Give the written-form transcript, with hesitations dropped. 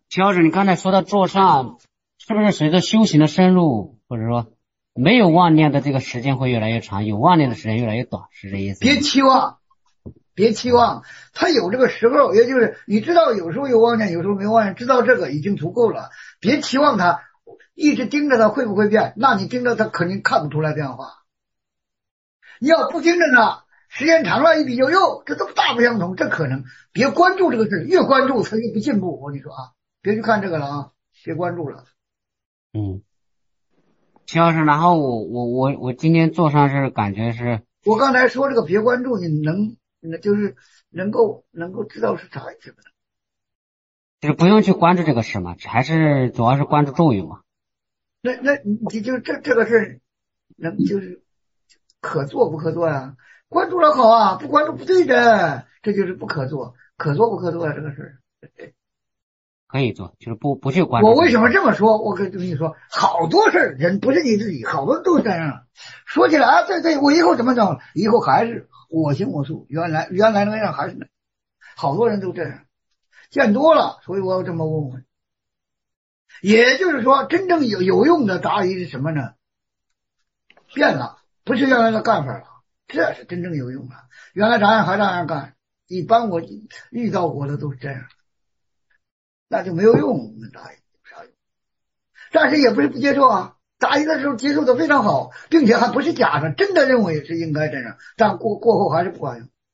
乔治，你刚才说到座上，是不是随着修行的深入，或者说没有妄念的这个时间会越来越长，有妄念的时间越来越短，是这意思吗？ 别期望，别期望，他有这个时候，也就是你知道有时候有妄念，有时候没妄念，知道这个已经足够了。别期望他一直盯着他会不会变，那你盯着他肯定看不出来变化。你要不盯着他，时间长了一比较，哟，这都大不相同，这可能。别关注这个事，越关注他越不进步。我跟你说啊，别去看这个了啊，别关注了。 嗯，乔治，然后我今天坐上是感觉是， 我刚才说这个别关注，你就是能够知道是啥意思吗？ 就是不用去关注这个事嘛，还是主要是关注咒语嘛。 那你就这个事儿，就是可做不可做呀？关注了好啊，不关注不对的，这就是不可做，可做不可做呀？这个事儿。 可以做，就是不去关注。 我为什么这么说？我跟你说，好多事儿人不是你自己，好多都是这样。说起来啊，对，我以后怎么整？以后还是我行我素，原来那样还是那，好多人都这样，见多了，所以我要这么问问。也就是说，真正有用的答疑是什么呢？变了，不是原来的干法了，这是真正有用的。原来咋样还咋样干，一般我遇到过的都是这样，那就没有用，那答疑有啥用？但是也不是不接受啊，答疑的时候接受的非常好，并且还不是假的，真的认为是应该这样，但过后还是不管用。